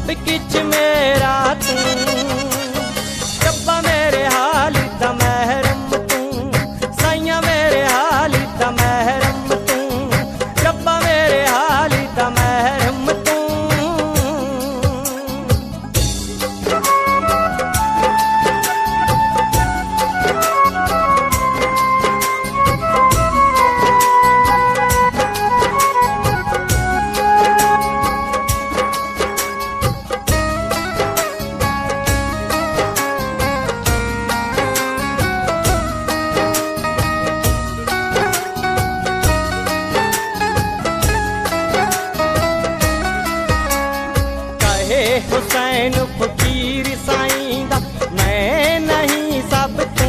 सब किच मेरा तू, रब्बा मेरे हाल दा महरम तू, साइया मेरे हाल दा महरम तू, रब्बा मेरे हाल दा महरम तू। हुसैन फकीर साईं दा मैं नहीं सब तू,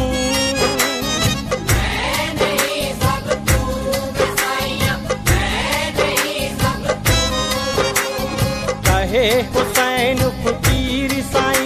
मैं नहीं सब तू साईया, मैं नहीं सब तू। कहे हुसैन फकीर साईं